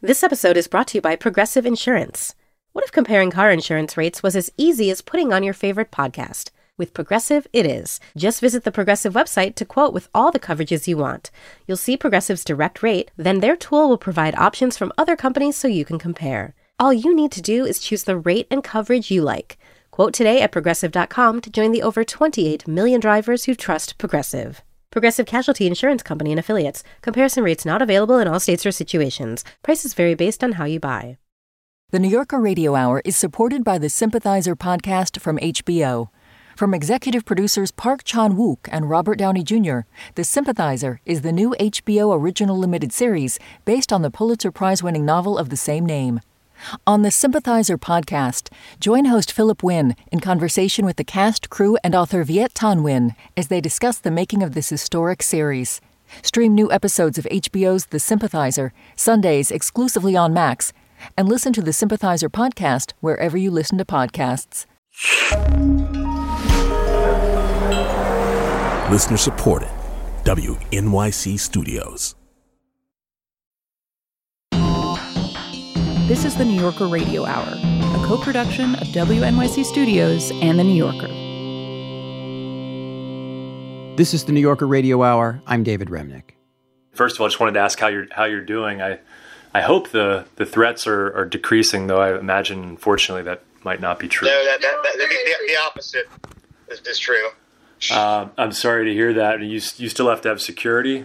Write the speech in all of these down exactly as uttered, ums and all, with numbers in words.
This episode is brought to you by Progressive Insurance. What if comparing car insurance rates was as easy as putting on your favorite podcast? With Progressive, it is. Just visit the Progressive website to quote with all the coverages you want. You'll see Progressive's direct rate, then their tool will provide options from other companies so you can compare. All you need to do is choose the rate and coverage you like. Quote today at Progressive dot com to join the over twenty-eight million drivers who trust Progressive. Progressive Casualty Insurance Company and Affiliates. Comparison rates not available in all states or situations. Prices vary based on how you buy. The New Yorker Radio Hour is supported by the Sympathizer podcast from H B O. From executive producers Park Chan-wook and Robert Downey Junior, The Sympathizer is the new H B O original limited series based on the Pulitzer Prize-winning novel of the same name. On the Sympathizer podcast, join host Philip Wynn in conversation with the cast, crew, and author Viet Thanh Nguyen as they discuss the making of this historic series. Stream new episodes of H B O's The Sympathizer, Sundays exclusively on Max, and listen to the Sympathizer podcast wherever you listen to podcasts. Listener supported. W N Y C Studios. This is the New Yorker Radio Hour, a co-production of W N Y C Studios and The New Yorker. This is the New Yorker Radio Hour. I'm David Remnick. First of all, I just wanted to ask how you're how you're doing. I I hope the, the threats are, are decreasing, though I imagine, unfortunately, that might not be true. No, that, that, that the, the, the opposite is, is true. Uh, I'm sorry to hear that. You you still have to have security?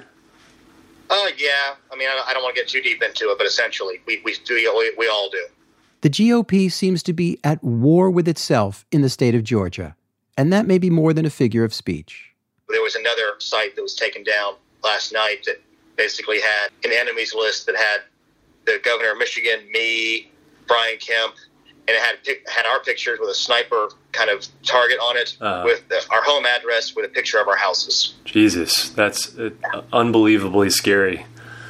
Uh, yeah. I mean, I, I don't want to get too deep into it, but essentially, we we do we, we all do. The G O P seems to be at war with itself in the state of Georgia, and that may be more than a figure of speech. There was another site that was taken down last night that basically had an enemies list that had the governor of Michigan, me, Brian Kemp, and it had had our pictures with a sniper kind of target on it, uh, with the, our home address with a picture of our houses. Jesus, that's uh, unbelievably scary.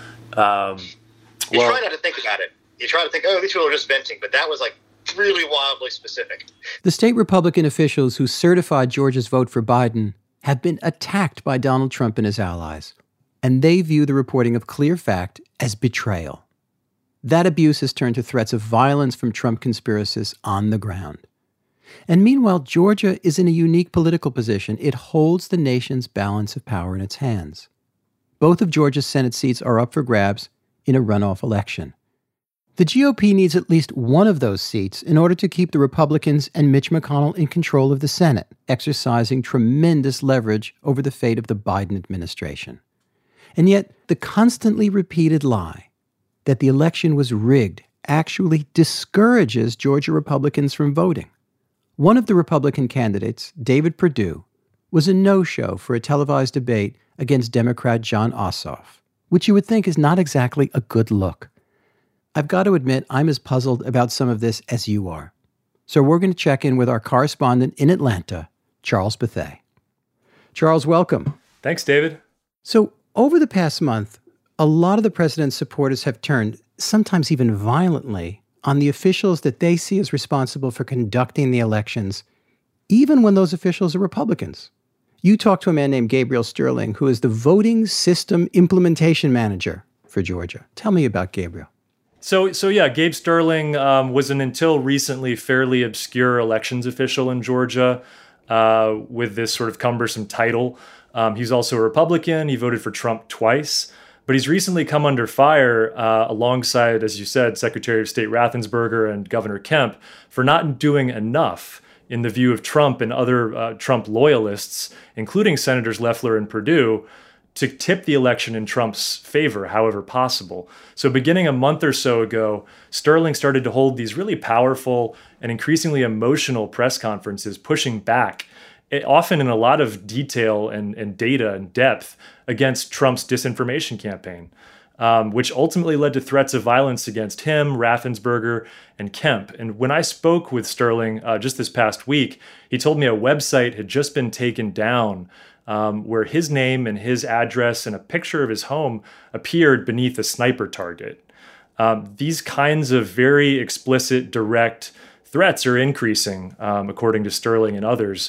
Um, you well, try not to think about it. You try to think, oh, these people are just venting, but that was like really wildly specific. The state Republican officials who certified Georgia's vote for Biden have been attacked by Donald Trump and his allies, and they view the reporting of clear fact as betrayal. That abuse has turned to threats of violence from Trump conspiracists on the ground. And meanwhile, Georgia is in a unique political position. It holds the nation's balance of power in its hands. Both of Georgia's Senate seats are up for grabs in a runoff election. The G O P needs at least one of those seats in order to keep the Republicans and Mitch McConnell in control of the Senate, exercising tremendous leverage over the fate of the Biden administration. And yet, the constantly repeated lie that the election was rigged actually discourages Georgia Republicans from voting. One of the Republican candidates, David Perdue, was a no-show for a televised debate against Democrat Jon Ossoff, which you would think is not exactly a good look. I've got to admit, I'm as puzzled about some of this as you are. So we're going to check in with our correspondent in Atlanta, Charles Bethea. Charles, welcome. Thanks, David. So over the past month, a lot of the president's supporters have turned, sometimes even violently, on the officials that they see as responsible for conducting the elections, even when those officials are Republicans. You talked to a man named Gabriel Sterling, who is the voting system implementation manager for Georgia. Tell me about Gabriel. So, so yeah, Gabe Sterling um, was an until recently fairly obscure elections official in Georgia uh, with this sort of cumbersome title. Um, he's also a Republican. He voted for Trump twice. But he's recently come under fire uh, alongside, as you said, Secretary of State Raffensperger and Governor Kemp for not doing enough in the view of Trump and other uh, Trump loyalists, including Senators Loeffler and Perdue, to tip the election in Trump's favor, however possible. So beginning a month or so ago, Sterling started to hold these really powerful and increasingly emotional press conferences, pushing back, often in a lot of detail and, and data and depth, against Trump's disinformation campaign, um, which ultimately led to threats of violence against him, Raffensperger, and Kemp. And when I spoke with Sterling uh, just this past week, he told me a website had just been taken down um, where his name and his address and a picture of his home appeared beneath a sniper target. Um, these kinds of very explicit, direct threats are increasing, um, according to Sterling and others.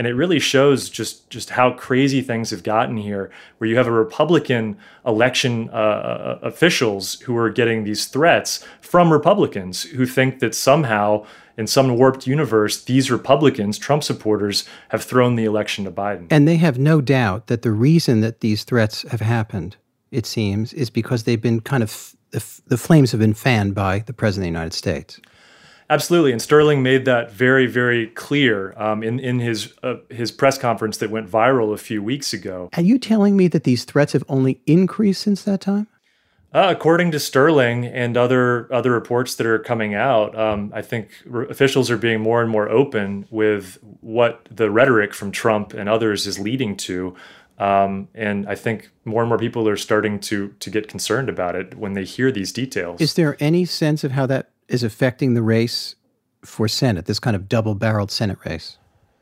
And it really shows just, just how crazy things have gotten here, where you have a Republican election uh, officials who are getting these threats from Republicans who think that somehow, in some warped universe, these Republicans, Trump supporters, have thrown the election to Biden. And they have no doubt that the reason that these threats have happened, it seems, is because they've been kind of, the, the flames have been fanned by the President of the United States. Absolutely, and Sterling made that very, very clear um, in in his uh, his press conference that went viral a few weeks ago. Are you telling me that these threats have only increased since that time? Uh, according to Sterling and other other reports that are coming out, um, I think re- officials are being more and more open with what the rhetoric from Trump and others is leading to. Um, and I think more and more people are starting to to get concerned about it when they hear these details. Is there any sense of how that is affecting the race for Senate, this kind of double-barreled Senate race?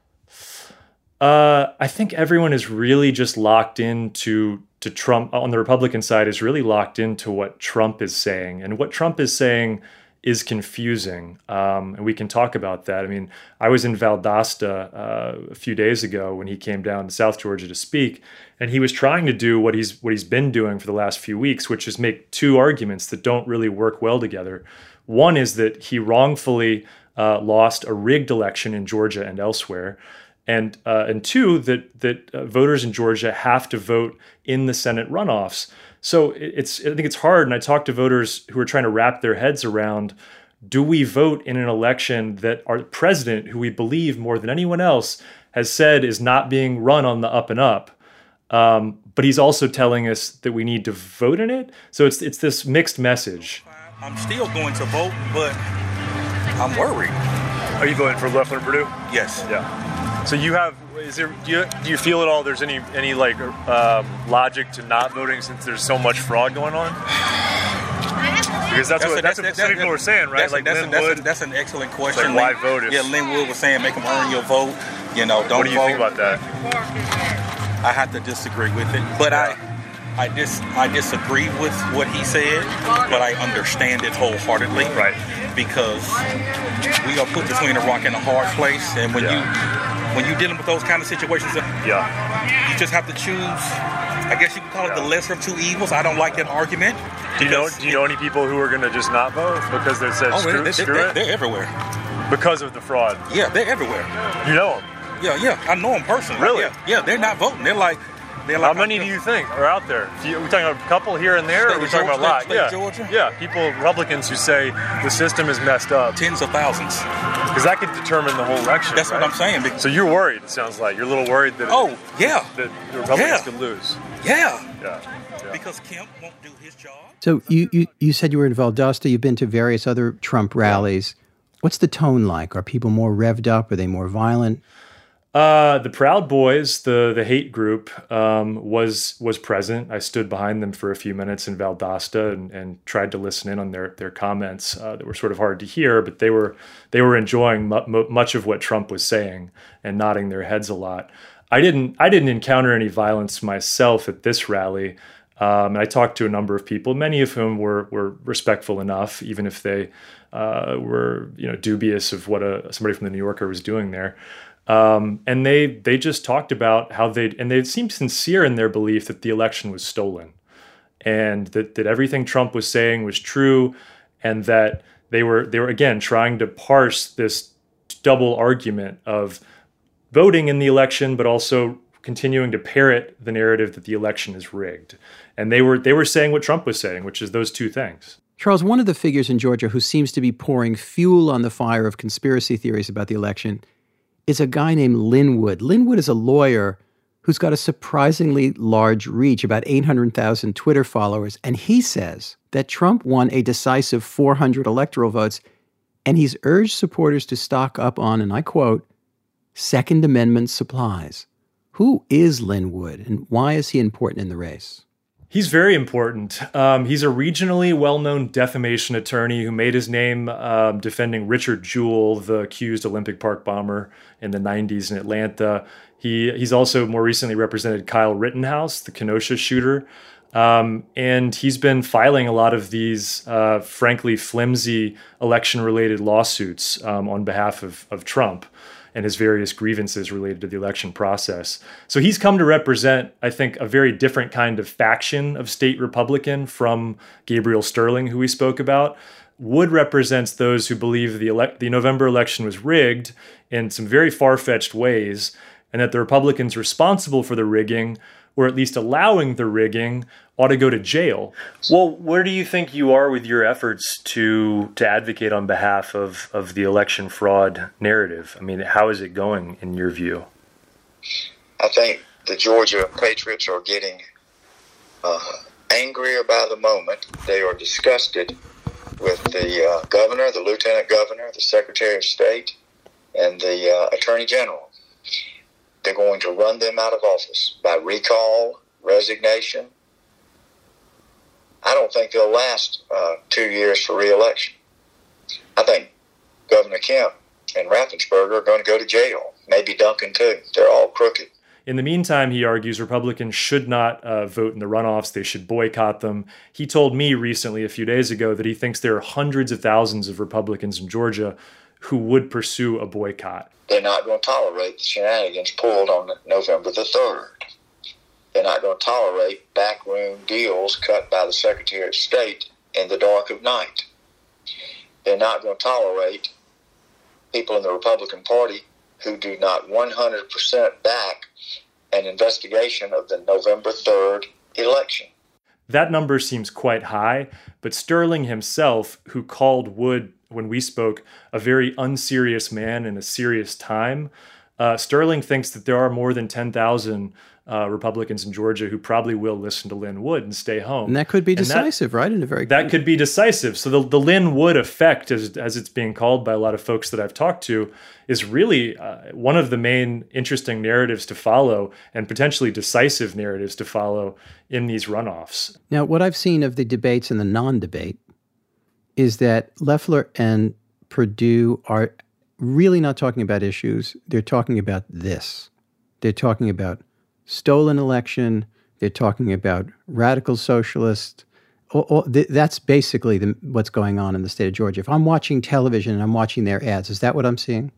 Uh, I think everyone is really just locked into to Trump on the Republican side is really locked into what Trump is saying, and what Trump is saying is confusing. Um, and we can talk about that. I mean, I was in Valdosta uh, a few days ago when he came down to South Georgia to speak, and he was trying to do what he's what he's been doing for the last few weeks, which is make two arguments that don't really work well together. One is that he wrongfully uh, lost a rigged election in Georgia and elsewhere. And uh, and two, that that uh, voters in Georgia have to vote in the Senate runoffs. So it's I think it's hard, and I talk to voters who are trying to wrap their heads around, do we vote in an election that our president, who we believe more than anyone else, has said is not being run on the up and up, um, but he's also telling us that we need to vote in it? So it's it's this mixed message. I'm still going to vote, but I'm worried. Are you voting for Loeffler and Perdue? Yes. Yeah. So you have, is there, do you, do you feel at all there's any, any like um, logic to not voting since there's so much fraud going on? Because that's, that's what, a, that's, that's what some people were saying, right? That's, like that's, Lynn that's, Wood. a, that's an excellent question. Like, why vote if... Yeah, Lynn Wood was saying make them earn your vote. You know, don't vote. What do you vote. think about that? I have to disagree with it. But yeah. I... I dis I disagree with what he said, but I understand it wholeheartedly. Right. Because we are put between a rock and a hard place, and when yeah. you when you're dealing with those kind of situations, yeah, you just have to choose. I guess you could call it yeah. the lesser of two evils. I don't like that argument. Do you know Do you know any people who are going to just not vote because they said oh, screw, they, screw they're, it? They're everywhere Because of the fraud. Yeah, they're everywhere. You know them? Yeah, yeah, I know them personally. Really? Yeah, yeah, they're not voting. They're like. Like How many do you think are out there? Are we talking about a couple here and there, or are we talking about a lot? State yeah, Georgia? yeah. People, Republicans who say the system is messed up. Tens of thousands. Because that could determine the whole election. That's right? what I'm saying. So you're worried. It sounds like you're a little worried that. Oh it, yeah. That the Republicans yeah. could lose. Yeah. yeah. Yeah. Because Kemp won't do his job. So you, you you said you were in Valdosta. You've been to various other Trump rallies. What's the tone like? Are people more revved up? Are they more violent? Uh, the Proud Boys, the the hate group, um, was was present. I stood behind them for a few minutes in Valdosta and, and tried to listen in on their their comments uh, that were sort of hard to hear, but they were they were enjoying mu- much of what Trump was saying and nodding their heads a lot. I didn't I didn't encounter any violence myself at this rally. Um, and I talked to a number of people, many of whom were were respectful enough, even if they uh, were you know dubious of what a somebody from the New Yorker was doing there. Um, and they they just talked about how they and they seemed sincere in their belief that the election was stolen, and that that everything Trump was saying was true, and that they were they were again trying to parse this double argument of voting in the election, but also continuing to parrot the narrative that the election is rigged. And they were they were saying what Trump was saying, which is those two things. Charles, one of the figures in Georgia who seems to be pouring fuel on the fire of conspiracy theories about the election is a guy named Lynn Wood. Lynn Wood is a lawyer who's got a surprisingly large reach, about eight hundred thousand Twitter followers. And he says that Trump won a decisive four hundred electoral votes, and he's urged supporters to stock up on, and I quote, Second Amendment supplies. Who is Lynn Wood, and why is he important in the race? He's very important. Um, he's a regionally well-known defamation attorney who made his name um, defending Richard Jewell, the accused Olympic Park bomber in the nineties in Atlanta. He he's also more recently represented Kyle Rittenhouse, the Kenosha shooter. Um, and he's been filing a lot of these, uh, frankly, flimsy election-related lawsuits um, on behalf of, of Trump. and his various grievances related to the election process. So he's come to represent, I think, a very different kind of faction of state Republican from Gabriel Sterling, who we spoke about. Wood represents those who believe the ele- the November election was rigged in some very far-fetched ways, and that the Republicans responsible for the rigging, or at least allowing the rigging, ought to go to jail. Well, where do you think you are with your efforts to to advocate on behalf of, of the election fraud narrative? I mean, how is it going in your view? I think the Georgia Patriots are getting uh, angrier by the moment. They are disgusted with the uh, governor, the lieutenant governor, the secretary of state, and the uh, attorney general. They're going to run them out of office by recall, resignation. I don't think they'll last uh, two years for re-election. I think Governor Kemp and Raffensperger are going to go to jail. Maybe Duncan too. They're all crooked. In the meantime, he argues Republicans should not uh, vote in the runoffs. They should boycott them. He told me recently, a few days ago, that he thinks there are hundreds of thousands of Republicans in Georgia who would pursue a boycott. They're not going to tolerate the shenanigans pulled on November the third. They're not going to tolerate backroom deals cut by the Secretary of State in the dark of night. They're not going to tolerate people in the Republican Party who do not one hundred percent back an investigation of the November third election. That number seems quite high, but Sterling himself, who called Wood, when we spoke, a very unserious man in a serious time, uh, Sterling thinks that there are more than ten thousand uh, Republicans in Georgia who probably will listen to Lin Wood and stay home. And that could be and decisive, that, right? In a very that could be decisive. So the, the Lin Wood effect, as, as it's being called by a lot of folks that I've talked to, is really uh, one of the main interesting narratives to follow, and potentially decisive narratives to follow in these runoffs. Now, what I've seen of the debates and the non-debate is that Loeffler and Perdue are really not talking about issues. They're talking about this. They're talking about stolen election. They're talking about radical socialists. Or, or, th- that's basically the, what's going on in the state of Georgia. If I'm watching television and I'm watching their ads, is that what I'm seeing?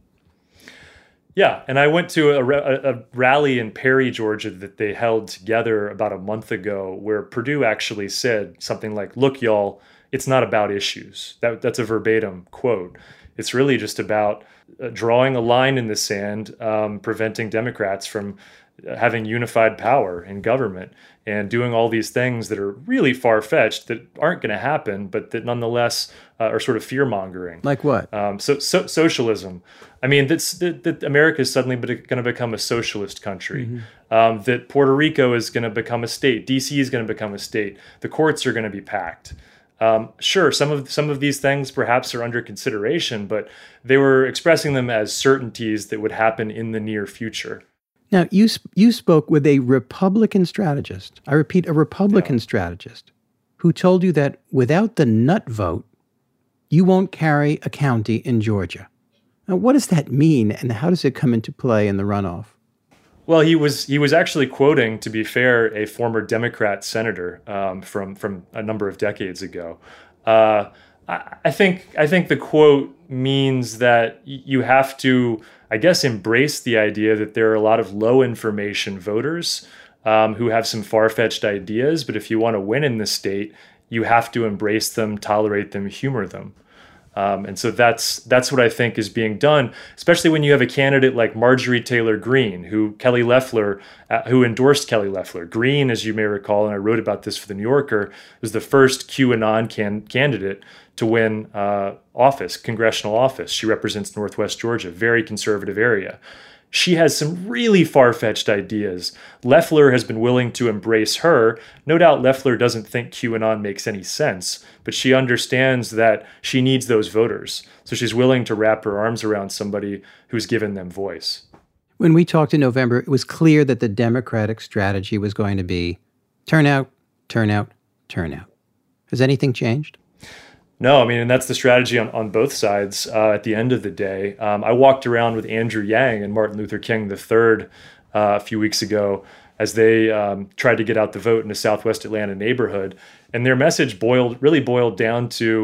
Yeah, and I went to a, a, a rally in Perry, Georgia that they held together about a month ago where Perdue actually said something like, look, y'all, it's not about issues. That, that's a verbatim quote. It's really just about uh, drawing a line in the sand, um, preventing Democrats from having unified power in government and doing all these things that are really far-fetched that aren't going to happen, but that nonetheless uh, are sort of fear-mongering. Like what? Um, so, so socialism. I mean, that's, that, that America is suddenly going to become a socialist country. Mm-hmm. Um, that Puerto Rico is going to become a state. D C is going to become a state. The courts are going to be packed. Um, sure, some of some of these things perhaps are under consideration, but they were expressing them as certainties that would happen in the near future. Now, you you spoke with a Republican strategist, I repeat, a Republican yeah. strategist, who told you that without the nut vote, you won't carry a county in Georgia. Now, what does that mean, and how does it come into play in the runoff? Well, he was he was actually quoting, to be fair, a former Democrat senator um, from from a number of decades ago. Uh, I, I think I think the quote means that you have to, I guess, embrace the idea that there are a lot of low information voters um, who have some far-fetched ideas, but if you want to win in the state, you have to embrace them, tolerate them, humor them. Um, and so that's that's what I think is being done, especially when you have a candidate like Marjorie Taylor Greene, who Kelly Loeffler, uh, who endorsed Kelly Loeffler. Greene, as you may recall, and I wrote about this for The New Yorker, was the first QAnon can- candidate to win uh, office, congressional office. She represents Northwest Georgia, very conservative area. She has some really far-fetched ideas. Loeffler has been willing to embrace her. No doubt Loeffler doesn't think QAnon makes any sense, but she understands that she needs those voters. So she's willing to wrap her arms around somebody who's given them voice. When we talked in November, it was clear that the Democratic strategy was going to be turnout, turnout, turnout. Has anything changed? No, I mean, and that's the strategy on, on both sides uh, at the end of the day. Um, I walked around with Andrew Yang and Martin Luther King the third uh, a few weeks ago as they um, tried to get out the vote in a Southwest Atlanta neighborhood. And their message boiled really boiled down to,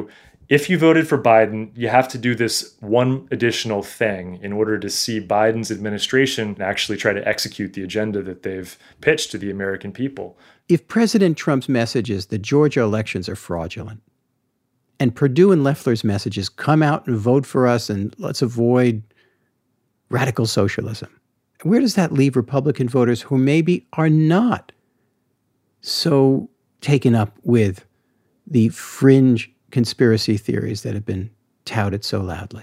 if you voted for Biden, you have to do this one additional thing in order to see Biden's administration actually try to execute the agenda that they've pitched to the American people. If President Trump's message is the Georgia elections are fraudulent, and Perdue and Loeffler's message is come out and vote for us and let's avoid radical socialism, where does that leave Republican voters who maybe are not so taken up with the fringe conspiracy theories that have been touted so loudly?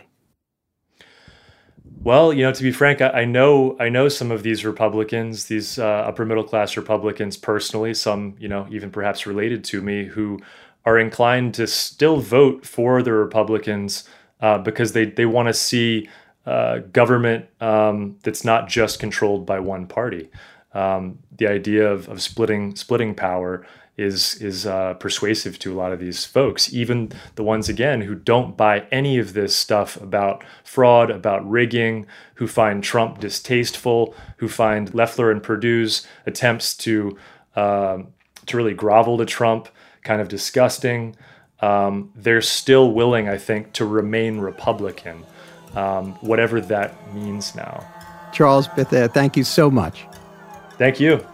Well, you know, to be frank, I, I know I know some of these Republicans, these uh, upper middle class Republicans personally, some, you know, even perhaps related to me, who are inclined to still vote for the Republicans uh, because they, they want to see uh, government um, that's not just controlled by one party. Um, the idea of, of splitting splitting power is is uh, persuasive to a lot of these folks, even the ones, again, who don't buy any of this stuff about fraud, about rigging, who find Trump distasteful, who find Loeffler and Perdue's attempts to um, to really grovel to Trump kind of disgusting. Um, they're still willing, I think, to remain Republican, um, whatever that means now. Charles Bethea, thank you so much. Thank you.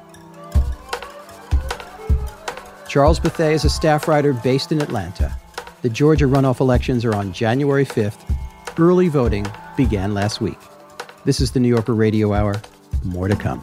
Charles Bethea is a staff writer based in Atlanta. The Georgia runoff elections are on January fifth. Early voting began last week. This is the New Yorker Radio Hour. More to come.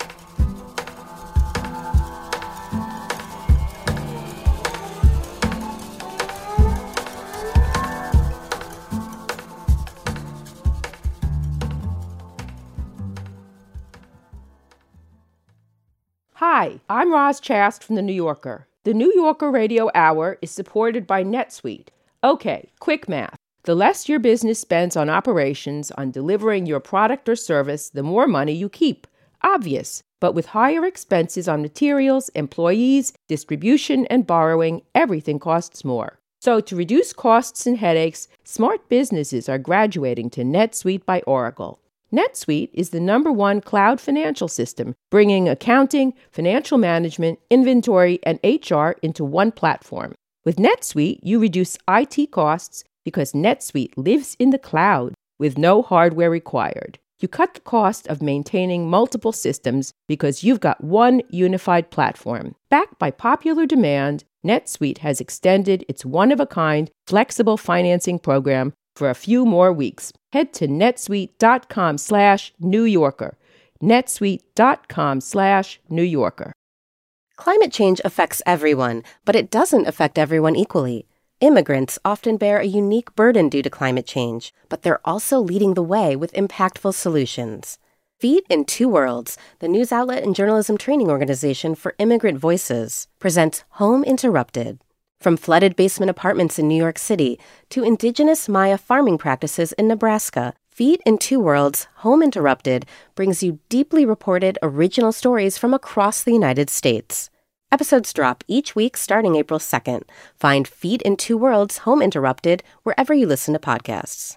Hi, I'm Roz Chast from The New Yorker. The New Yorker Radio Hour is supported by NetSuite. Okay, quick math. The less your business spends on operations, on delivering your product or service, the more money you keep. Obvious. But with higher expenses on materials, employees, distribution, and borrowing, everything costs more. So to reduce costs and headaches, smart businesses are graduating to NetSuite by Oracle. NetSuite is the number one cloud financial system, bringing accounting, financial management, inventory, and H R into one platform. With NetSuite, you reduce I T costs because NetSuite lives in the cloud with no hardware required. You cut the cost of maintaining multiple systems because you've got one unified platform. Backed by popular demand, NetSuite has extended its one-of-a-kind flexible financing program for a few more weeks. Head to netsuite.com slash New Yorker. netsuite.com slash New Yorker. Climate change affects everyone, but it doesn't affect everyone equally. Immigrants often bear a unique burden due to climate change, but they're also leading the way with impactful solutions. Feet in Two Worlds, the news outlet and journalism training organization for immigrant voices, presents Home Interrupted. From flooded basement apartments in New York City to indigenous Maya farming practices in Nebraska, Feet in Two Worlds, Home Interrupted brings you deeply reported original stories from across the United States. Episodes drop each week starting April second. Find Feet in Two Worlds, Home Interrupted wherever you listen to podcasts.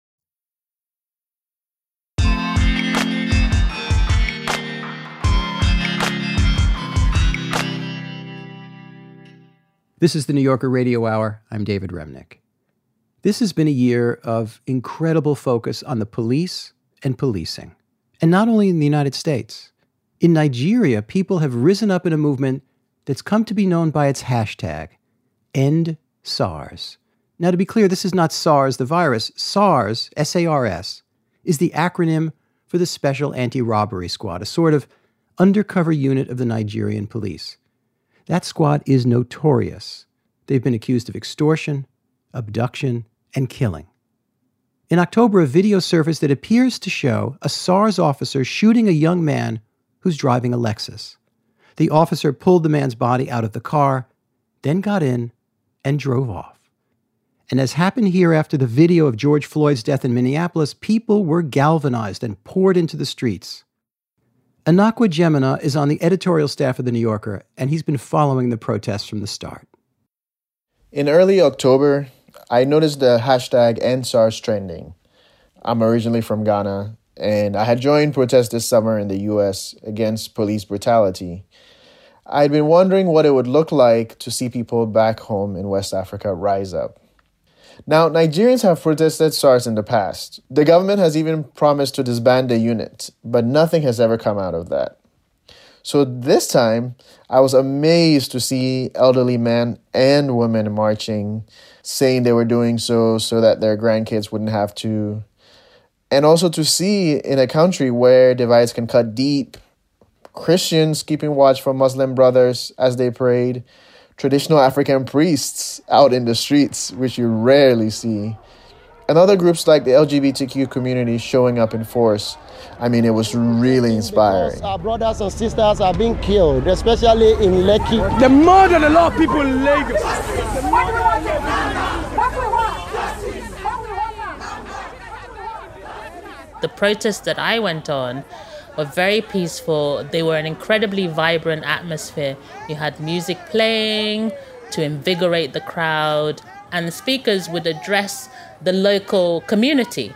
This is the New Yorker Radio Hour. I'm David Remnick. This has been a year of incredible focus on the police and policing. And not only in the United States. In Nigeria, people have risen up in a movement that's come to be known by its hashtag, End SARS. Now, to be clear, this is not SARS, the virus. SARS, S A R S, is the acronym for the Special Anti-Robbery Squad, a sort of undercover unit of the Nigerian police. That squad is notorious. They've been accused of extortion, abduction, and killing. In October, a video surfaced that appears to show a SARS officer shooting a young man who's driving a Lexus. The officer pulled the man's body out of the car, then got in and drove off. And as happened here after the video of George Floyd's death in Minneapolis, people were galvanized and poured into the streets. Anakwa Jemina is on the editorial staff of The New Yorker, and he's been following the protests from the start. In early October, I noticed the hashtag End SARS trending. I'm originally from Ghana, and I had joined protests this summer in the U S against police brutality. I'd been wondering what it would look like to see people back home in West Africa rise up. Now, Nigerians have protested SARS in the past. The government has even promised to disband the unit, but nothing has ever come out of that. So this time, I was amazed to see elderly men and women marching, saying they were doing so so that their grandkids wouldn't have to. And also to see in a country where divides can cut deep, Christians keeping watch for Muslim brothers as they prayed, traditional African priests out in the streets, which you rarely see, and other groups like the L G B T Q community showing up in force. I mean, it was really inspiring. Because our brothers and sisters are being killed, especially in Lekki. The more than a lot of people in Lagos. The protests that I went on were very peaceful. They were an incredibly vibrant atmosphere. You had music playing to invigorate the crowd, and the speakers would address the local community.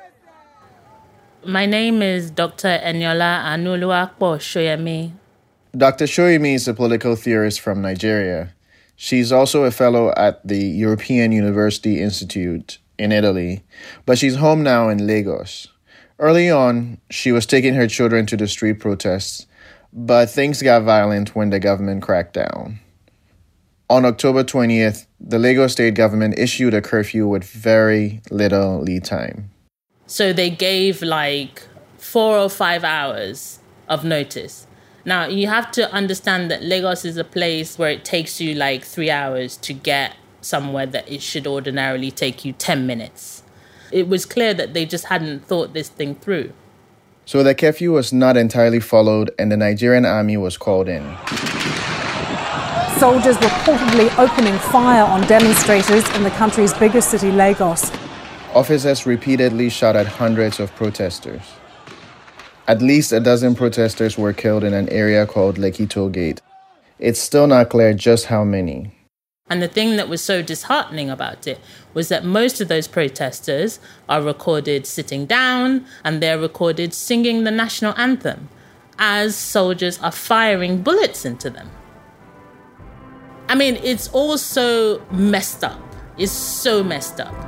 My name is Doctor Eniola Anuluakpo Shoyemi. Doctor Shoyemi is a political theorist from Nigeria. She's also a fellow at the European University Institute in Italy, but she's home now in Lagos. Early on, she was taking her children to the street protests, but things got violent when the government cracked down. On October twentieth, the Lagos state government issued a curfew with very little lead time. So they gave like four or five hours of notice. Now, you have to understand that Lagos is a place where it takes you like three hours to get somewhere that it should ordinarily take you ten minutes. It was clear that they just hadn't thought this thing through. So the curfew was not entirely followed and the Nigerian army was called in. Soldiers reportedly opening fire on demonstrators in the country's biggest city, Lagos. Officers repeatedly shot at hundreds of protesters. At least a dozen protesters were killed in an area called Lekki Toll Gate. It's still not clear just how many. And the thing that was so disheartening about it was that most of those protesters are recorded sitting down and they're recorded singing the national anthem as soldiers are firing bullets into them. I mean, it's all so messed up. It's so messed up.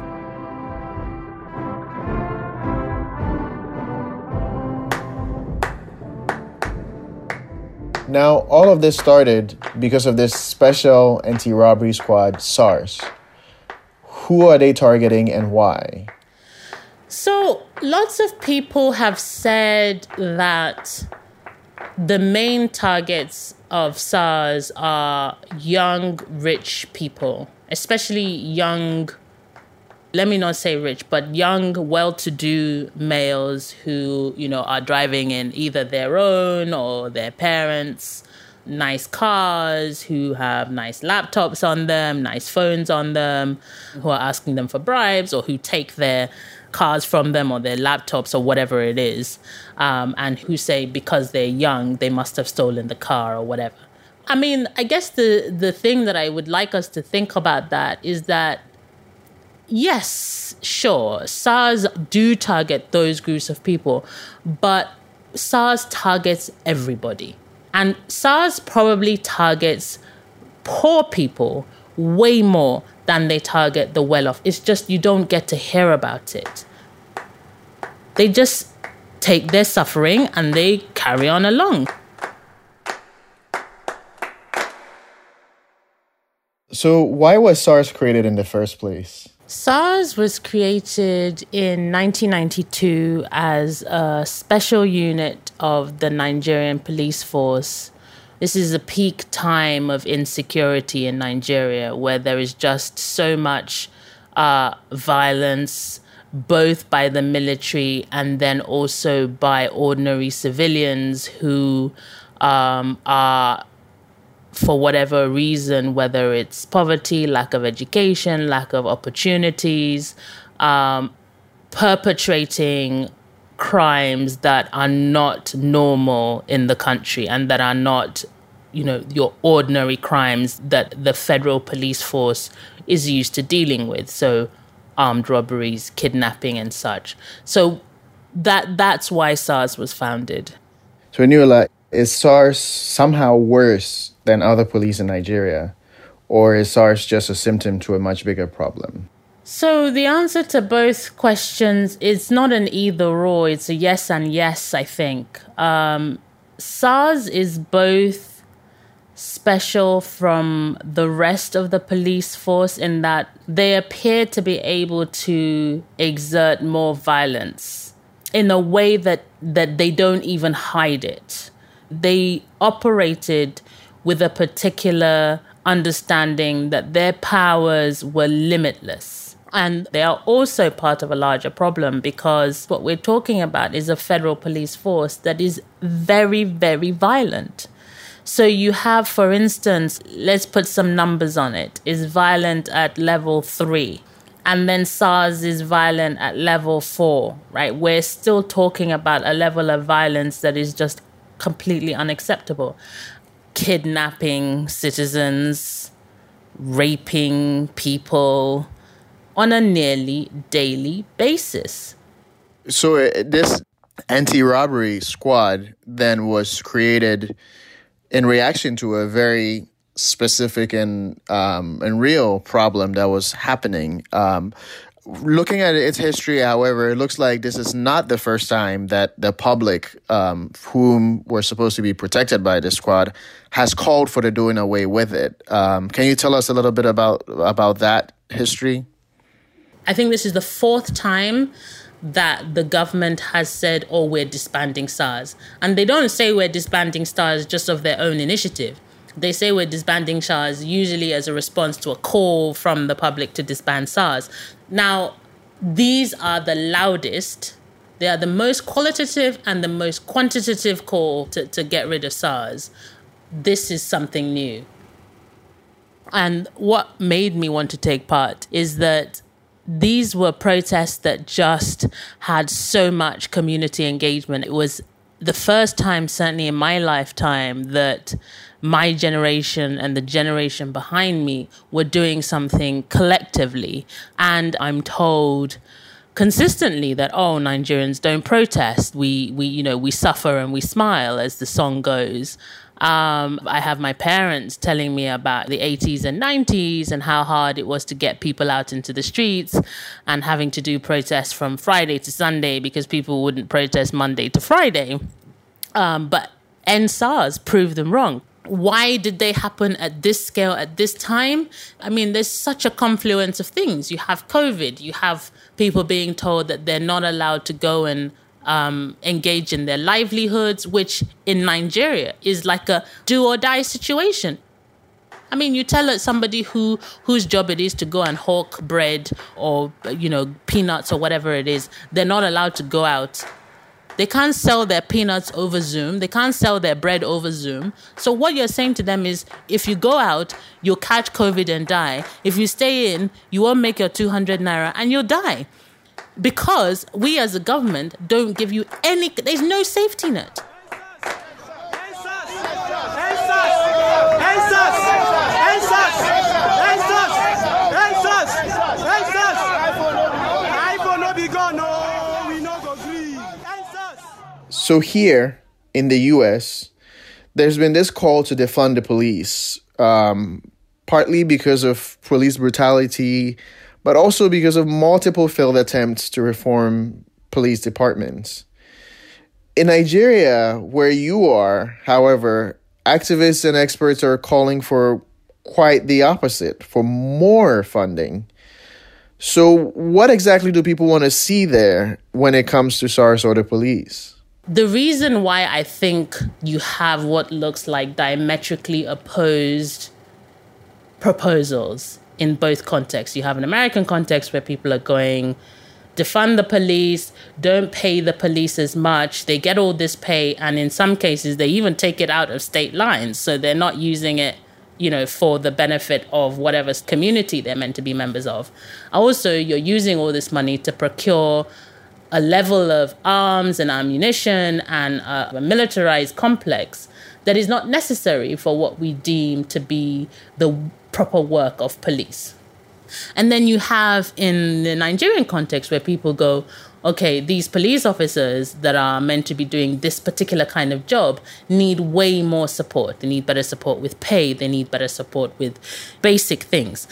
Now, all of this started because of this special anti-robbery squad, SARS. Who are they targeting and why? So, lots of people have said that the main targets of SARS are young, rich people, especially young, let me not say rich, but young, well-to-do males who, you know, are driving in either their own or their parents' nice cars, who have nice laptops on them, nice phones on them, who are asking them for bribes, or who take their cars from them or their laptops or whatever it is, um, and who say because they're young, they must have stolen the car or whatever. I mean, I guess the, the thing that I would like us to think about that is that yes, sure, SARS do target those groups of people, but SARS targets everybody. And SARS probably targets poor people way more than they target the well-off. It's just you don't get to hear about it. They just take their suffering and they carry on along. So why was SARS created in the first place? SARS was created in nineteen ninety-two as a special unit of the Nigerian police force. This is a peak time of insecurity in Nigeria where there is just so much uh, violence, both by the military and then also by ordinary civilians who um, are, for whatever reason, whether it's poverty, lack of education, lack of opportunities, um, perpetrating crimes that are not normal in the country and that are not, you know, your ordinary crimes that the federal police force is used to dealing with. So armed robberies, kidnapping and such. So that that's why SARS was founded. So Eniola, is SARS somehow worse than other police in Nigeria? Or is SARS just a symptom to a much bigger problem? So the answer to both questions is not an either or, it's a yes and yes, I think. Um, SARS is both special from the rest of the police force in that they appear to be able to exert more violence in a way that, that they don't even hide it. They operated with a particular understanding that their powers were limitless. And they are also part of a larger problem because what we're talking about is a federal police force that is very, very violent. So you have, for instance, let's put some numbers on it, is violent at level three. And then SARS is violent at level four, right? We're still talking about a level of violence that is just completely unacceptable. Kidnapping citizens, raping people on a nearly daily basis. So uh, this anti-robbery squad then was created in reaction to a very specific and um, and real problem that was happening. Um, looking at its history, however, it looks like this is not the first time that the public, um, whom were supposed to be protected by this squad, has called for the doing away with it. Um, can you tell us a little bit about about that history? I think this is the fourth time that the government has said, oh, we're disbanding SARS. And they don't say we're disbanding SARS just of their own initiative. They say we're disbanding SARS usually as a response to a call from the public to disband SARS. Now, these are the loudest, they are the most qualitative and the most quantitative call to, to get rid of SARS. This is something new. And what made me want to take part is that these were protests that just had so much community engagement. It was the first time, certainly in my lifetime, that my generation and the generation behind me were doing something collectively. And I'm told consistently that, oh, Nigerians don't protest. We, we, you know, we suffer and we smile, as the song goes. Um, I have my parents telling me about the eighties and nineties and how hard it was to get people out into the streets and having to do protests from Friday to Sunday because people wouldn't protest Monday to Friday. Um, but End SARS proved them wrong. Why did they happen at this scale, at this time? I mean, there's such a confluence of things. You have COVID. You have people being told that they're not allowed to go and um, engage in their livelihoods, which in Nigeria is like a do or die situation. I mean, you tell somebody who whose job it is to go and hawk bread or, you know, peanuts or whatever it is, they're not allowed to go out. They can't sell their peanuts over Zoom. They can't sell their bread over Zoom. So what you're saying to them is, if you go out, you'll catch COVID and die. If you stay in, you won't make your two hundred naira and you'll die. Because we as a government don't give you any, there's no safety net. So here in the U S, there's been this call to defund the police, um, partly because of police brutality, but also because of multiple failed attempts to reform police departments. In Nigeria, where you are, however, activists and experts are calling for quite the opposite, for more funding. So what exactly do people want to see there when it comes to SARS or the police? The reason why I think you have what looks like diametrically opposed proposals in both contexts. You have an American context where people are going, defund the police, don't pay the police as much. They get all this pay, and in some cases, they even take it out of state lines. So they're not using it, you know, for the benefit of whatever community they're meant to be members of. Also, you're using all this money to procure a level of arms and ammunition and a, a militarized complex that is not necessary for what we deem to be the proper work of police. And then you have in the Nigerian context where people go, okay, these police officers that are meant to be doing this particular kind of job need way more support. They need better support with pay. They need better support with basic things.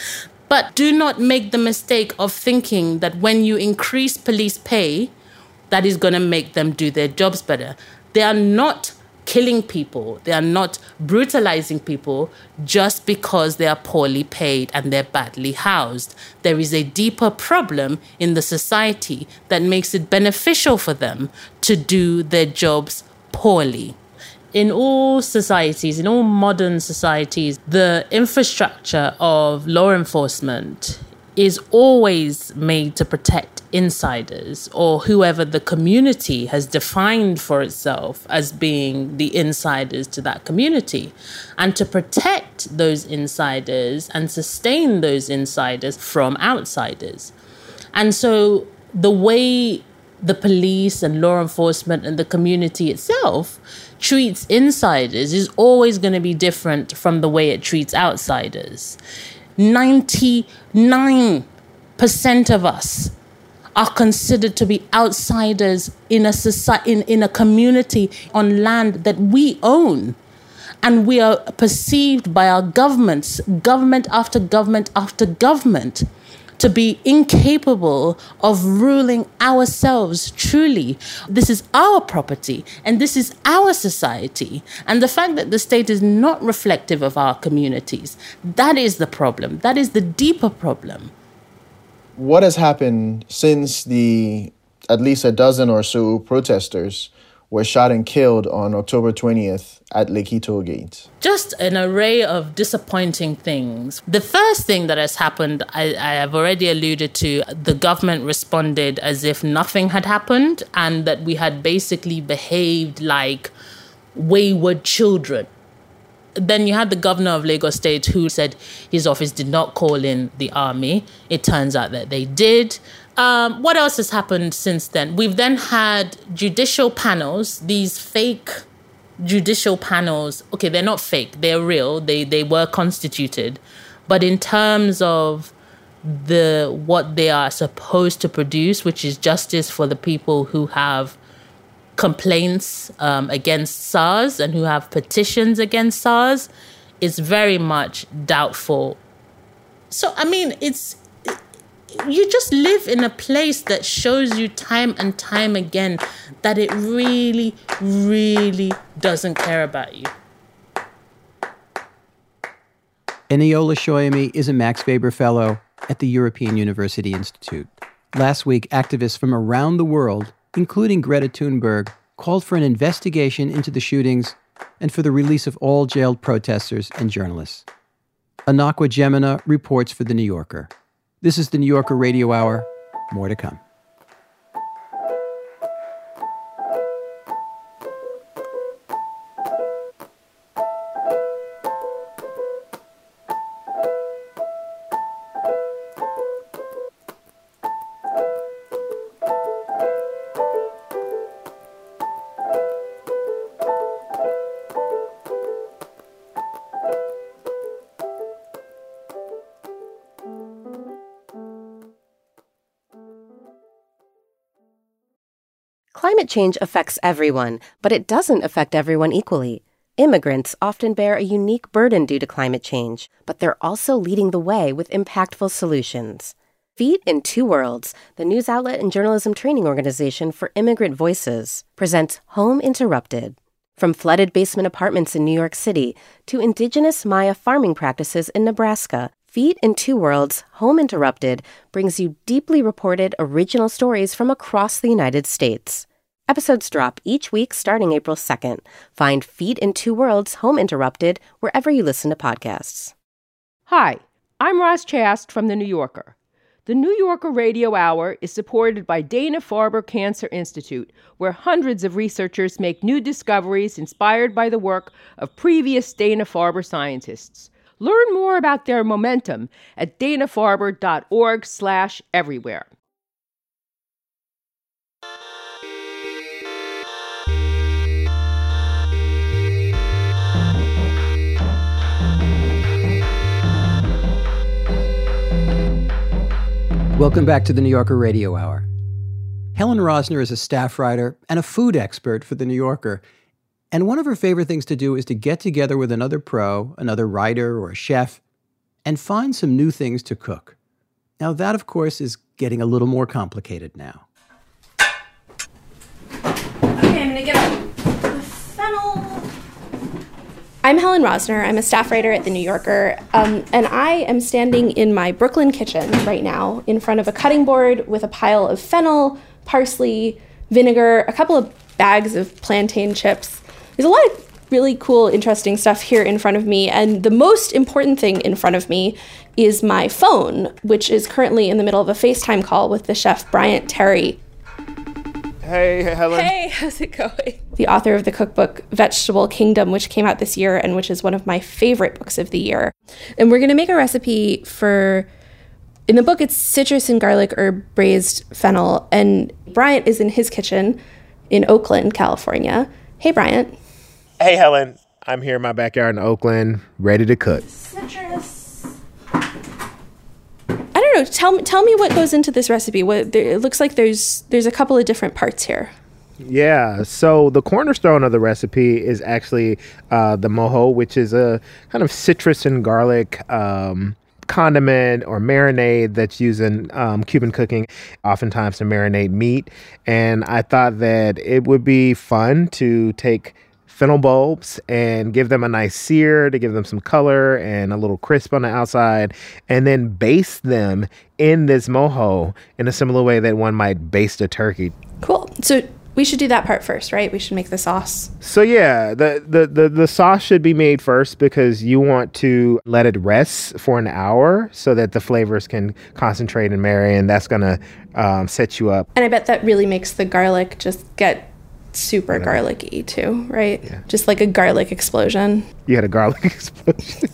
But do not make the mistake of thinking that when you increase police pay, that is going to make them do their jobs better. They are not killing people. They are not brutalizing people just because they are poorly paid and they're badly housed. There is a deeper problem in the society that makes it beneficial for them to do their jobs poorly. In all societies, in all modern societies, the infrastructure of law enforcement is always made to protect insiders or whoever the community has defined for itself as being the insiders to that community, and to protect those insiders and sustain those insiders from outsiders. And so the way the police and law enforcement and the community itself treats insiders is always going to be different from the way it treats outsiders. ninety-nine percent of us are considered to be outsiders in a society, in, in a community on land that we own. And we are perceived by our governments, government after government after government, to be incapable of ruling ourselves truly. This is our property and this is our society. And the fact that the state is not reflective of our communities, that is the problem. That is the deeper problem. What has happened since the at least a dozen or so protesters were shot and killed on October twentieth at Lekki Toll Gate? Just an array of disappointing things. The first thing that has happened, I, I have already alluded to. The government responded as if nothing had happened and that we had basically behaved like wayward children. Then you had the governor of Lagos State who said his office did not call in the army. It turns out that they did. Um, what else has happened since then? We've then had judicial panels, these fake judicial panels. Okay, they're not fake, they're real. They they were constituted. But in terms of the what they are supposed to produce, which is justice for the people who have complaints um, against SARS and who have petitions against SARS, is very much doubtful. So, I mean, it's you just live in a place that shows you time and time again that it really, really doesn't care about you. Eniola Shoyemi is a Max Weber Fellow at the European University Institute. Last week, activists from around the world, including Greta Thunberg, called for an investigation into the shootings and for the release of all jailed protesters and journalists. Anakwa Jemina reports for The New Yorker. This is The New Yorker Radio Hour. More to come. Climate change affects everyone, but it doesn't affect everyone equally. Immigrants often bear a unique burden due to climate change, but they're also leading the way with impactful solutions. Feet in Two Worlds, the news outlet and journalism training organization for immigrant voices, presents Home Interrupted. From flooded basement apartments in New York City to indigenous Maya farming practices in Nebraska, Feet in Two Worlds, Home Interrupted brings you deeply reported original stories from across the United States. Episodes drop each week starting April second. Find Feet in Two Worlds, Home Interrupted wherever you listen to podcasts. Hi, I'm Roz Chast from The New Yorker. The New Yorker Radio Hour is supported by Dana-Farber Cancer Institute, where hundreds of researchers make new discoveries inspired by the work of previous Dana-Farber scientists. Learn more about their momentum at dana-farber.org slash everywhere. Welcome back to the New Yorker Radio Hour. Helen Rosner is a staff writer and a food expert for The New Yorker. And one of her favorite things to do is to get together with another pro, another writer or a chef, and find some new things to cook. Now, that, of course, is getting a little more complicated now. Okay, I'm going to get the fennel. I'm Helen Rosner. I'm a staff writer at The New Yorker, um, and I am standing in my Brooklyn kitchen right now in front of a cutting board with a pile of fennel, parsley, vinegar, a couple of bags of plantain chips. There's a lot of really cool, interesting stuff here in front of me, and the most important thing in front of me is my phone, which is currently in the middle of a FaceTime call with the chef Bryant Terry. Hey, Helen. Hey, how's it going? The author of the cookbook Vegetable Kingdom, which came out this year and which is one of my favorite books of the year. And we're going to make a recipe for, in the book, it's citrus and garlic herb braised fennel. And Bryant is in his kitchen in Oakland, California. Hey, Bryant. Hey, Helen. I'm here in my backyard in Oakland, ready to cook. Citrus. I don't know. Tell me, tell me what goes into this recipe. What there, it looks like there's there's a couple of different parts here. Yeah. So the cornerstone of the recipe is actually uh, the mojo, which is a kind of citrus and garlic um, condiment or marinade that's used in um, Cuban cooking, oftentimes to marinate meat. And I thought that it would be fun to take fennel bulbs and give them a nice sear to give them some color and a little crisp on the outside, and then baste them in this mojo in a similar way that one might baste a turkey. Cool. So we should do that part first, right? We should make the sauce. So yeah, the, the, the, the sauce should be made first because you want to let it rest for an hour so that the flavors can concentrate and marry, and that's going to um, set you up. And I bet that really makes the garlic just get super garlicky too, right? Yeah. Just like a garlic explosion. You had a garlic explosion.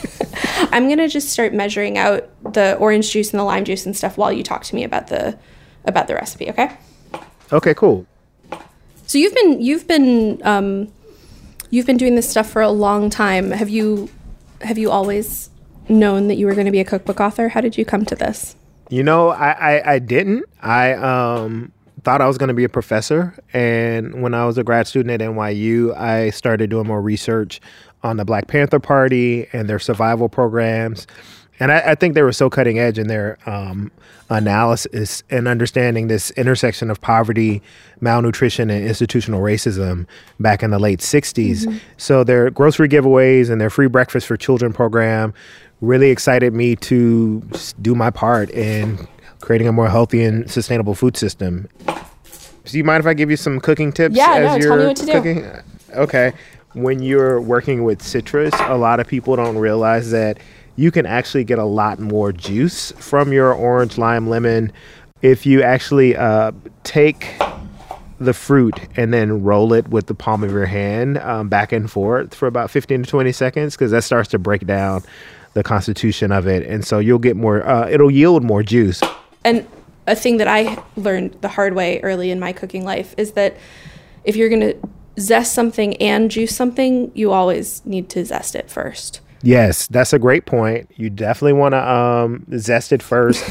I'm going to just start measuring out the orange juice and the lime juice and stuff while you talk to me about the about the recipe, okay? Okay, cool. So you've been you've been um, you've been doing this stuff for a long time. Have you have you always known that you were going to be a cookbook author? How did you come to this? You know, I I, I didn't. I um thought I was going to be a professor. And when I was a grad student at N Y U, I started doing more research on the Black Panther Party and their survival programs. And I, I think they were so cutting edge in their um, analysis and understanding this intersection of poverty, malnutrition, and institutional racism back in the late sixties. Mm-hmm. So their grocery giveaways and their free breakfast for children program really excited me to do my part in creating a more healthy and sustainable food system. Do you mind if I give you some cooking tips? Yeah, as no, you're tell me what to cooking? do. Okay. When you're working with citrus, a lot of people don't realize that you can actually get a lot more juice from your orange, lime, lemon if you actually uh, take the fruit and then roll it with the palm of your hand um, back and forth for about fifteen to twenty seconds, because that starts to break down the constitution of it. And so you'll get more, uh, it'll yield more juice. And a thing that I learned the hard way early in my cooking life is that if you're going to zest something and juice something, you always need to zest it first. Yes, that's a great point. You definitely want to um, zest it first.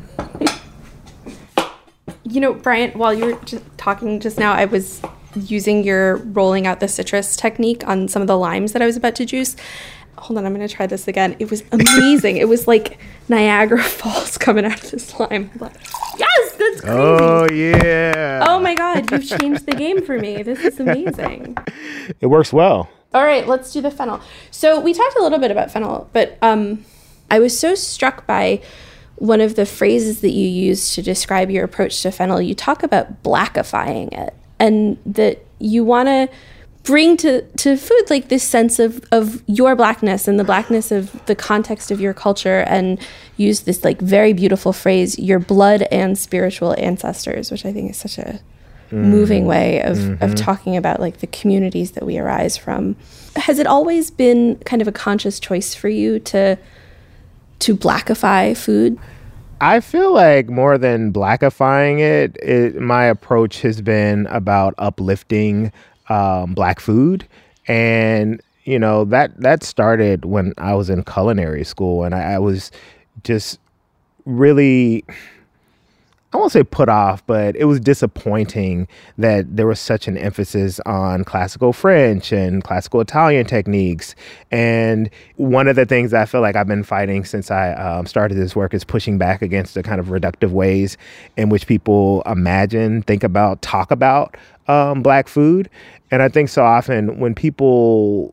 You know, Bryant, while you were just talking just now, I was using your rolling out the citrus technique on some of the limes that I was about to juice. Hold on, I'm going to try this again. It was amazing. It was like Niagara Falls coming out of this lime. Yes, that's crazy. Oh, yeah. Oh, my God. You've changed the game for me. This is amazing. It works well. All right, let's do the fennel. So we talked a little bit about fennel, but um, I was so struck by one of the phrases that you used to describe your approach to fennel. You talk about blackifying it, and that you want to bring to, to food like this sense of, of your blackness and the blackness of the context of your culture, and use this like very beautiful phrase, your blood and spiritual ancestors, which I think is such a mm. moving way of, mm-hmm. of talking about like the communities that we arise from. Has it always been kind of a conscious choice for you to to blackify food? I feel like more than blackifying it, it my approach has been about uplifting Um, black food. And, you know, that, that started when I was in culinary school, and I, I was just really I won't say put off, but it was disappointing that there was such an emphasis on classical French and classical Italian techniques. And one of the things I feel like I've been fighting since I um, started this work is pushing back against the kind of reductive ways in which people imagine, think about, talk about um, Black food. And I think so often when people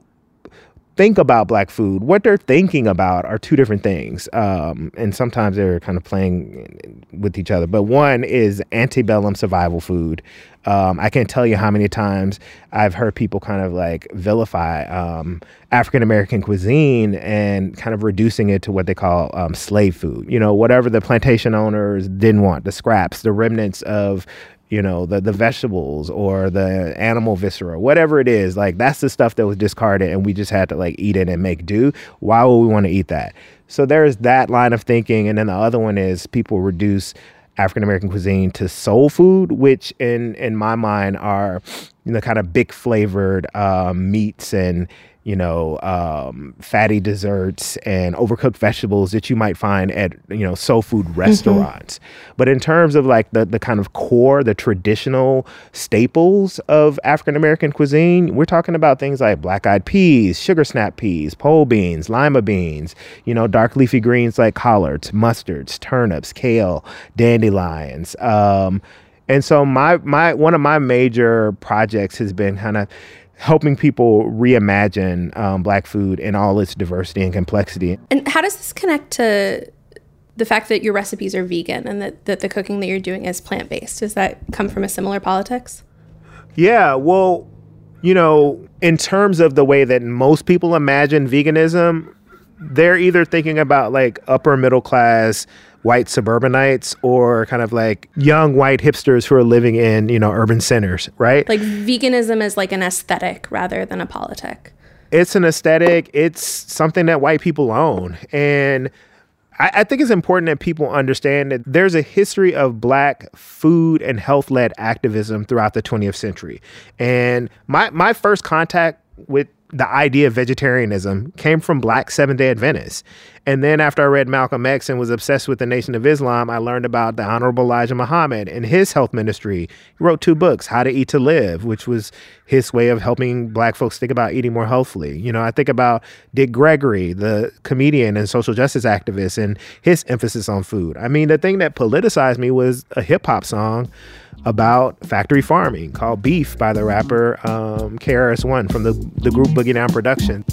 think about Black food, what they're thinking about are two different things. Um, and sometimes they're kind of playing with each other. But one is antebellum survival food. Um, I can't tell you how many times I've heard people kind of like vilify um, African-American cuisine and kind of reducing it to what they call um, slave food. You know, whatever the plantation owners didn't want, the scraps, the remnants of you know, the, the vegetables or the animal viscera, whatever it is, like that's the stuff that was discarded and we just had to like eat it and make do. Why would we want to eat that? So there's that line of thinking. And then the other one is people reduce African-American cuisine to soul food, which in, in my mind are, you know, kind of big flavored um, meats and, you know, um, fatty desserts and overcooked vegetables that you might find at, you know, soul food restaurants. Mm-hmm. But in terms of like the, the kind of core, the traditional staples of African-American cuisine, we're talking about things like black-eyed peas, sugar snap peas, pole beans, lima beans, you know, dark leafy greens like collards, mustards, turnips, kale, dandelions. Um, and so my, my, one of my major projects has been kind of helping people reimagine um, Black food in all its diversity and complexity. And how does this connect to the fact that your recipes are vegan and that, that the cooking that you're doing is plant-based? Does that come from a similar politics? Yeah, well, you know, in terms of the way that most people imagine veganism, they're either thinking about like upper middle class white suburbanites or kind of like young white hipsters who are living in, you know, urban centers, right? Like veganism is like an aesthetic rather than a politic. It's an aesthetic. It's something that white people own. And I, I think it's important that people understand that there's a history of Black food and health-led activism throughout the twentieth century. And my, my first contact with the idea of vegetarianism came from Black Seventh-day Adventists. And then after I read Malcolm X and was obsessed with the Nation of Islam, I learned about the Honorable Elijah Muhammad and his health ministry. He wrote two books, How to Eat to Live, which was his way of helping Black folks think about eating more healthfully. You know, I think about Dick Gregory, the comedian and social justice activist, and his emphasis on food. I mean, the thing that politicized me was a hip hop song about factory farming called Beef by the rapper um, K R S One from the, the group Boogie Down Productions.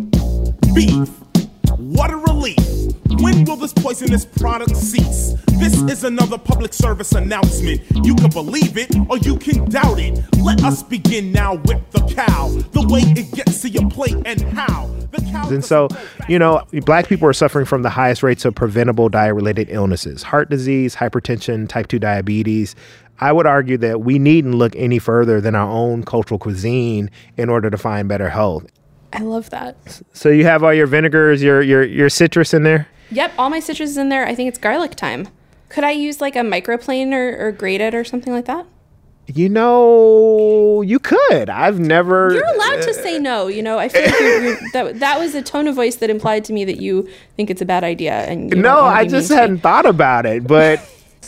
Beef. What a relief. When will this poisonous product cease? This is another public service announcement. You can believe it or you can doubt it. Let us begin now with the cow. The way it gets to your plate and how. The cow and so, you know, Black people are suffering from the highest rates of preventable diet-related illnesses, heart disease, hypertension, type two diabetes. I would argue that we needn't look any further than our own cultural cuisine in order to find better health. I love that. So you have all your vinegars, your your your citrus in there? Yep, all my citrus is in there. I think it's garlic time. Could I use like a microplane or, or grate it or something like that? You know, you could. I've never... You're allowed to say no. You know, I feel like you're, you're, that, that was a tone of voice that implied to me that you think it's a bad idea. And you No, I just hadn't thought about it, but...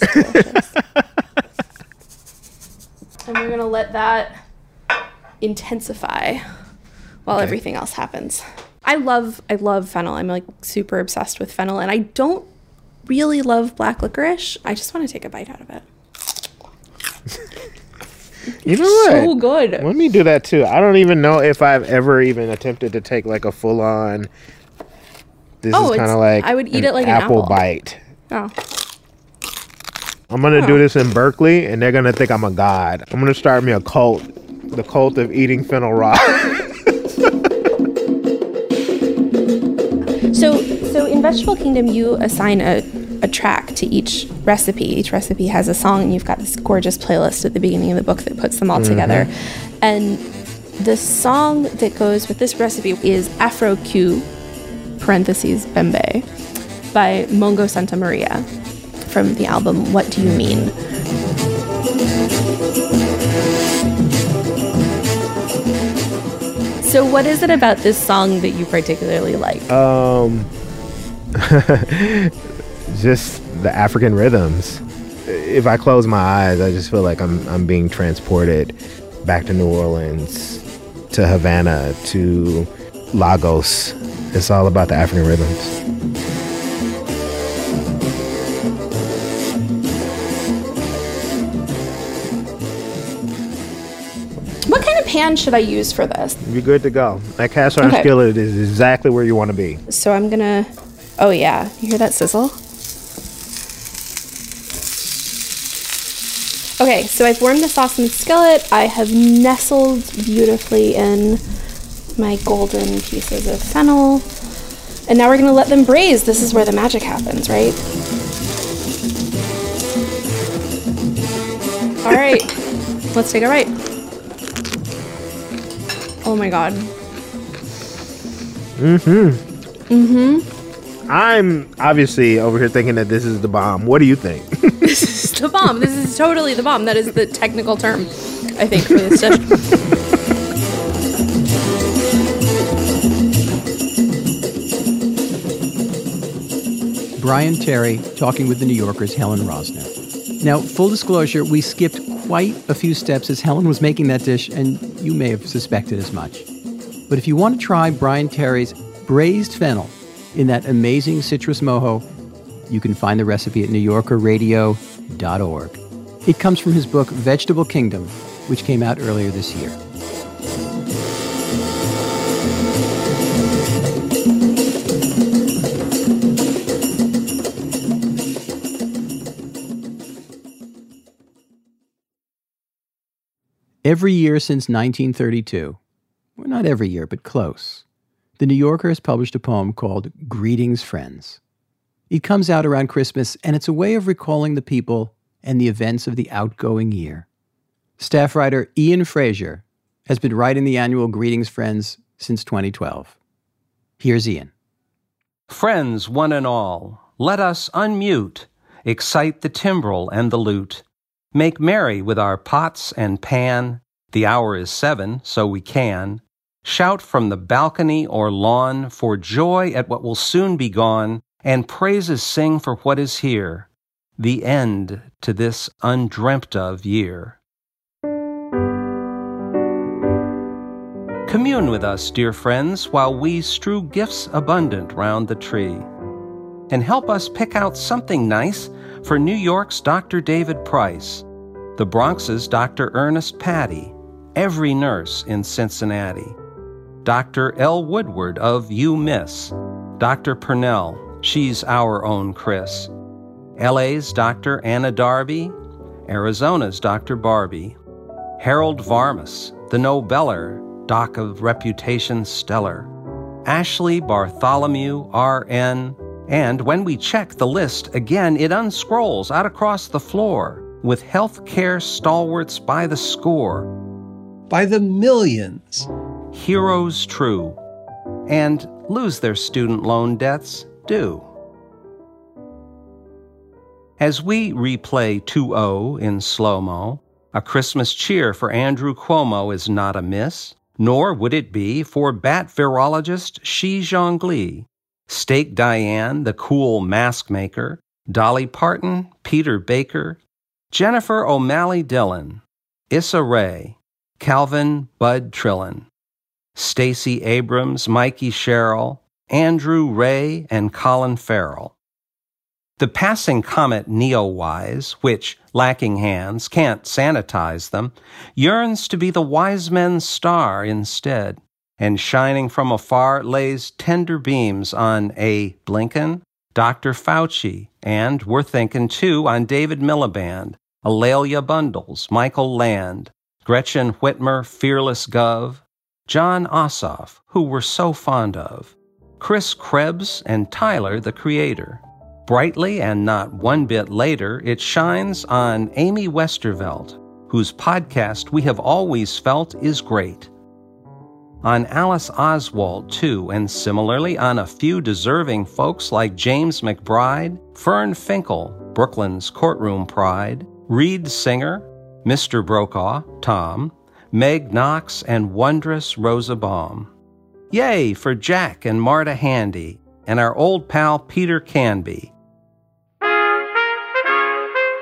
And we're going to let that intensify while okay. everything else happens. I love I love fennel. I'm like super obsessed with fennel, and I don't really love black licorice. I just want to take a bite out of it. You know what? So good. Let me do that too. I don't even know if I've ever even attempted to take like a full on. This oh, is kind of like I would eat an it like apple an apple bite. Oh. I'm gonna huh. do this in Berkeley, and they're gonna think I'm a god. I'm gonna start me a cult, the cult of eating fennel raw. So, so in Vegetable Kingdom, you assign a, a track to each recipe. Each recipe has a song, and you've got this gorgeous playlist at the beginning of the book that puts them all mm-hmm. together. And the song that goes with this recipe is Afro Q, parentheses, Bembe, by Mongo Santa Maria from the album What Do You Mean? So what is it about this song that you particularly like? Um, just the African rhythms. if I close my eyes, I just feel like I'm I'm being transported back to New Orleans, to Havana, to Lagos. It's all about the African rhythms. What kind of pan should I use for this? You're good to go. That cast iron Okay. skillet is exactly where you want to be. So I'm gonna, oh yeah, you hear that sizzle? Okay, so I've warmed the sauce in the skillet. I have nestled beautifully in my golden pieces of fennel. And now we're gonna let them braise. This is where the magic happens, right? All right, let's take a bite. Oh my God. Mm-hmm. Mm-hmm. I'm obviously over here thinking that this is the bomb. What do you think? This is the bomb. This is totally the bomb. That is the technical term, I think, for this dish. Brian Terry talking with the New Yorker's Helen Rosner. Now, full disclosure, we skipped quite a few steps as Helen was making that dish, and you may have suspected as much. But if you want to try Brian Terry's braised fennel in that amazing citrus mojo, you can find the recipe at new yorker radio dot org. It comes from his book, Vegetable Kingdom, which came out earlier this year. Every year since nineteen thirty-two, well, not every year, but close, The New Yorker has published a poem called Greetings, Friends. It comes out around Christmas, and it's a way of recalling the people and the events of the outgoing year. Staff writer Ian Frazier has been writing the annual Greetings, Friends since twenty twelve. Here's Ian. Friends, one and all, let us unmute, excite the timbrel and the lute. Make merry with our pots and pan. The hour is seven, so we can. Shout from the balcony or lawn for joy at what will soon be gone, and praises sing for what is here, the end to this undreamt of year. Commune with us, dear friends, while we strew gifts abundant round the tree. And help us pick out something nice for New York's Doctor David Price, the Bronx's Doctor Ernest Patty, every nurse in Cincinnati, Doctor L. Woodward of UMiss, Doctor Purnell, she's our own Chris, L A's Doctor Anna Darby, Arizona's Doctor Barbie, Harold Varmus, the Nobeller, Doc of reputation stellar, Ashley Bartholomew, R N, and when we check the list again, it unscrolls out across the floor with healthcare stalwarts by the score. By the millions. Heroes true, and lose their student loan debts due. As we replay two oh in slow-mo, a Christmas cheer for Andrew Cuomo is not amiss, nor would it be for bat virologist Xi Zhongli, Steak Diane, the cool mask maker, Dolly Parton, Peter Baker, Jennifer O'Malley Dillon, Issa Rae, Calvin Bud Trillin, Stacey Abrams, Mikey Sherrill, Andrew Ray, and Colin Farrell. The passing comet Neowise, which, lacking hands, can't sanitize them, yearns to be the wise men's star instead, and shining from afar lays tender beams on A. Blinken, Doctor Fauci, and we're thinking, too, on David Miliband, Alelia Bundles, Michael Land, Gretchen Whitmer, Fearless Gov, John Ossoff, who we're so fond of, Chris Krebs, and Tyler, the Creator. Brightly and not one bit later, it shines on Amy Westervelt, whose podcast we have always felt is great. On Alice Oswald, too, and similarly on a few deserving folks like James McBride, Fern Finkel, Brooklyn's courtroom pride, Reed Singer, Mister Brokaw, Tom, Meg Knox, and wondrous Rosa Baum. Yay for Jack and Marta Handy, and our old pal Peter Canby.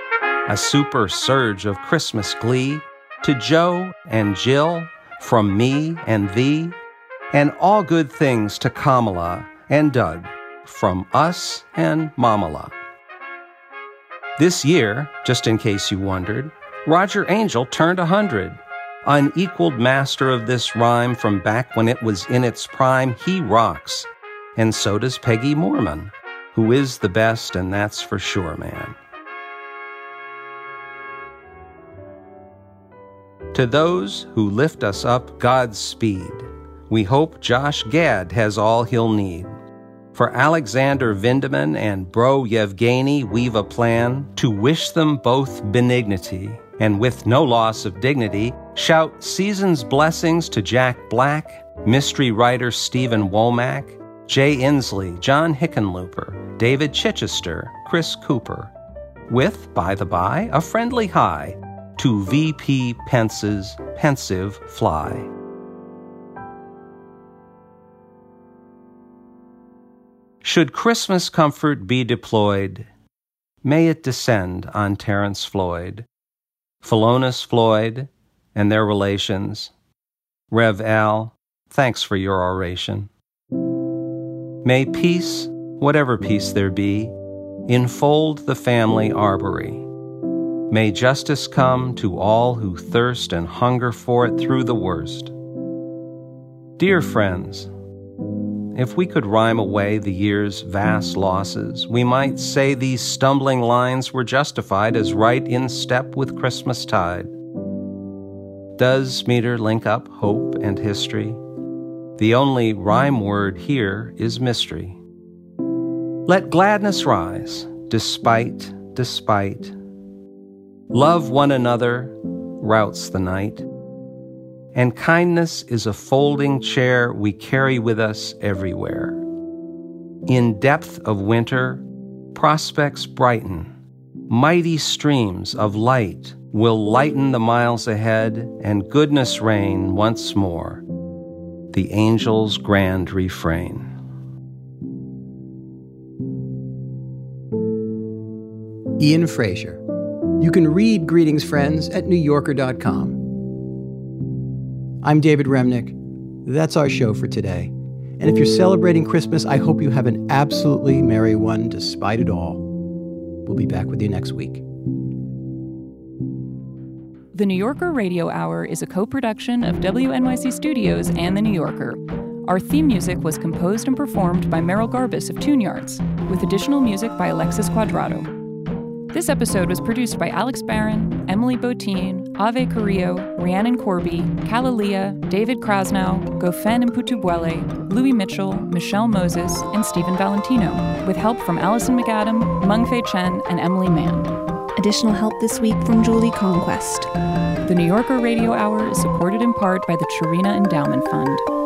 a super surge of Christmas glee, to Joe and Jill, from me and thee, and all good things to Kamala and Doug, from us and Mamala. This year, just in case you wondered, Roger Angel turned a hundred. Unequaled master of this rhyme from back when it was in its prime, he rocks. And so does Peggy Moorman, who is the best, and that's for sure, man. To those who lift us up, Godspeed. We hope Josh Gad has all he'll need. For Alexander Vindeman and Bro Yevgeny, we've a plan to wish them both benignity, and with no loss of dignity, shout season's blessings to Jack Black, mystery writer Stephen Womack, Jay Inslee, John Hickenlooper, David Chichester, Chris Cooper, with, by the by, a friendly hi to V P Pence's pensive fly. Should Christmas comfort be deployed, may it descend on Terrence Floyd, Philonis Floyd, and their relations. Rev Al, thanks for your oration. May peace, whatever peace there be, enfold the family arbory. May justice come to all who thirst and hunger for it through the worst. Dear friends, if we could rhyme away the year's vast losses, we might say these stumbling lines were justified as right in step with Christmastide. Does meter link up hope and history? The only rhyme word here is mystery. Let gladness rise, despite, despite. Love one another routs the night. And kindness is a folding chair we carry with us everywhere. In depth of winter, prospects brighten. Mighty streams of light will lighten the miles ahead, and goodness reign once more. The angel's grand refrain. Ian Frazier. You can read Greetings, Friends at new yorker dot com. I'm David Remnick. That's our show for today. And if you're celebrating Christmas, I hope you have an absolutely merry one despite it all. We'll be back with you next week. The New Yorker Radio Hour is a co-production of W N Y C Studios and The New Yorker. Our theme music was composed and performed by Merrill Garbus of Tune Yards, with additional music by Alexis Quadrado. This episode was produced by Alex Barron, Emily Botine, Ave Carrillo, Rhiannon Corby, Kalalia, David Krasnow, Gofen Mputubwele, Louis Mitchell, Michelle Moses, and Stephen Valentino, with help from Allison McAdam, Mengfei Chen, and Emily Mann. Additional help this week from Julie Conquest. The New Yorker Radio Hour is supported in part by the Chirina Endowment Fund.